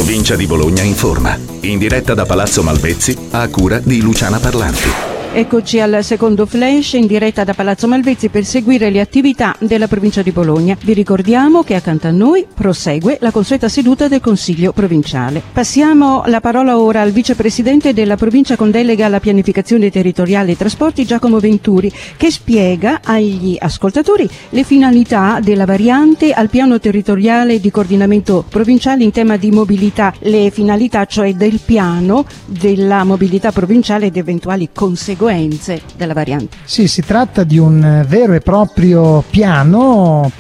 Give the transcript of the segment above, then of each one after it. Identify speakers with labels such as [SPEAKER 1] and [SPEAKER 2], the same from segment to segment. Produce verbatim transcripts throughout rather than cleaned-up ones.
[SPEAKER 1] Provincia di Bologna informa. In diretta da Palazzo Malvezzi a cura di Luciana Parlanti.
[SPEAKER 2] Eccoci al secondo flash in diretta da Palazzo Malvezzi per seguire le attività della provincia di Bologna. Vi ricordiamo che accanto a noi prosegue la consueta seduta del Consiglio provinciale. Passiamo la parola ora al vicepresidente della provincia con delega alla pianificazione territoriale e trasporti, Giacomo Venturi, che spiega agli ascoltatori le finalità della variante al piano territoriale di coordinamento provinciale in tema di mobilità, le finalità cioè del piano della mobilità provinciale ed eventuali conseguenze della variante.
[SPEAKER 3] Sì, si tratta di un vero e proprio piano,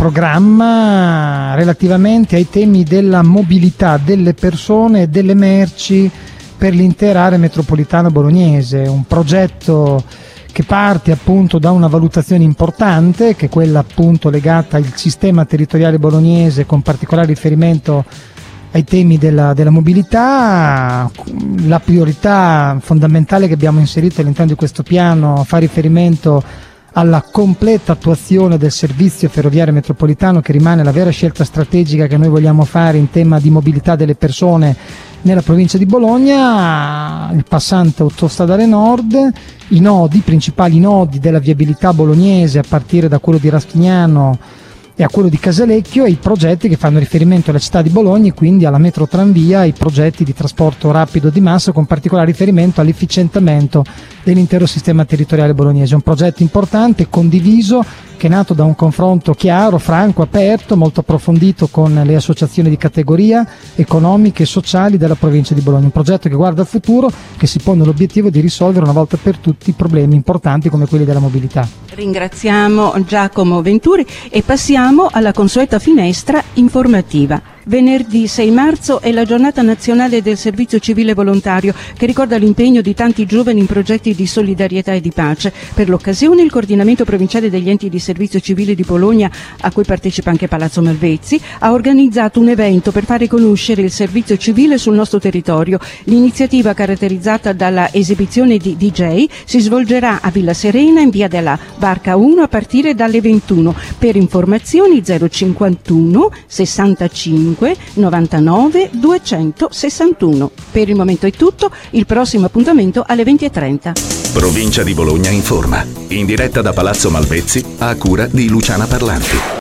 [SPEAKER 3] programma relativamente ai temi della mobilità delle persone e delle merci per l'intera area metropolitana bolognese, un progetto che parte appunto da una valutazione importante, che è quella appunto legata al sistema territoriale bolognese con particolare riferimento ai temi della, della mobilità. La priorità fondamentale che abbiamo inserito all'interno di questo piano fa riferimento alla completa attuazione del servizio ferroviario metropolitano, che rimane la vera scelta strategica che noi vogliamo fare in tema di mobilità delle persone nella provincia di Bologna. Il passante autostradale nord, i nodi, i principali nodi della viabilità bolognese a partire da quello di Rastignano e a quello di Casalecchio, e i progetti che fanno riferimento alla città di Bologna e quindi alla metrotranvia, i progetti di trasporto rapido di massa con particolare riferimento all'efficientamento dell'intero sistema territoriale bolognese. Un progetto importante, condiviso, che è nato da un confronto chiaro, franco, aperto, molto approfondito con le associazioni di categoria economiche e sociali della provincia di Bologna. Un progetto che guarda al futuro, che si pone l'obiettivo di risolvere una volta per tutti problemi importanti come quelli della mobilità.
[SPEAKER 2] Ringraziamo Giacomo Venturi e passiamo alla consueta finestra informativa. Venerdì sei marzo è la giornata nazionale del servizio civile volontario, che ricorda l'impegno di tanti giovani in progetti di solidarietà e di pace. Per l'occasione il coordinamento provinciale degli enti di servizio civile di Bologna, a cui partecipa anche Palazzo Malvezzi, ha organizzato un evento per fare conoscere il servizio civile sul nostro territorio. L'iniziativa, caratterizzata dalla esibizione di D J, si svolgerà a Villa Serena in via della Barca uno a partire dalle ventuno. Per informazioni zero cinquantuno sessantacinque novantanove duecentosessantuno. Per il momento è tutto, il prossimo appuntamento alle venti e trenta.
[SPEAKER 1] Provincia di Bologna informa. In diretta da Palazzo Malvezzi a cura di Luciana Parlanti.